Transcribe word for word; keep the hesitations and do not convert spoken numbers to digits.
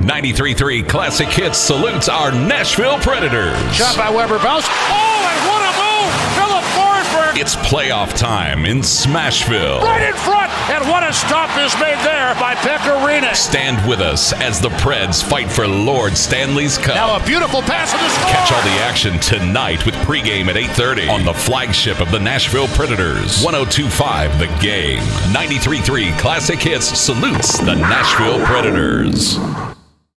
ninety-three point three Classic Hits salutes our Nashville Predators. Shot by Weber Bounce. Oh, and what a move! Philip Forsberg. It's playoff time in Smashville. Right in front, and what a stop is made there by Pecorino. Stand with us as the Preds fight for Lord Stanley's Cup. Now a beautiful pass in the score. Catch all the action tonight with pregame at eight thirty on the flagship of the Nashville Predators. one oh two point five The Game. ninety-three point three Classic Hits salutes the Nashville Predators.